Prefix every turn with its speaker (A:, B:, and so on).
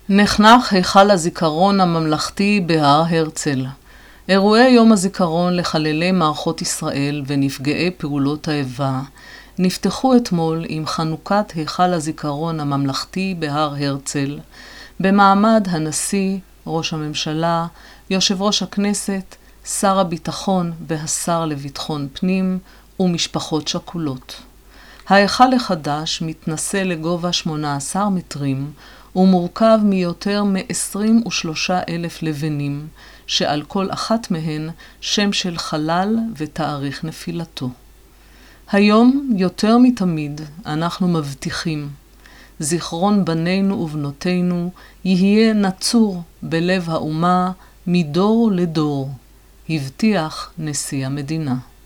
A: נחנך היכל הזיכרון הממלכתי בהר הרצל. אירועי יום הזיכרון לחללי מערכות ישראל ונפגעי פעולות האיבה נפתחו אתמול עם חנוכת היכל הזיכרון הממלכתי בהר הרצל, במעמד הנשיא, ראש הממשלה, יושב ראש הכנסת, שר הביטחון והשר לביטחון פנים ומשפחות שכולות. ההיכל החדש מתנשא לגובה 18 מטרים ומורכב מיותר מ-23,000 לבנים, שעל כל אחת מהן שם של חלל ותאריך נפילתו. היום יותר מתמיד אנחנו מבטיחים, זיכרון בנינו ובנותינו יהיה נצור בלב האומה מדור לדור, הבטיח נשיא המדינה.